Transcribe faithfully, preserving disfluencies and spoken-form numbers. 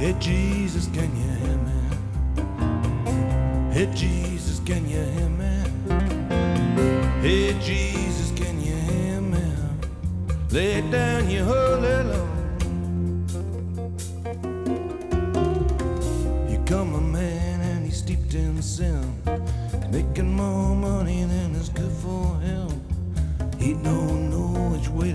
Hey Jesus, can you hear me? Hey Jesus, can you hear me? Hey Jesus, can you hear me? Lay down your holy Lord. Here come a man and he's steeped in sin, making more money than is good for him. He don't know which way to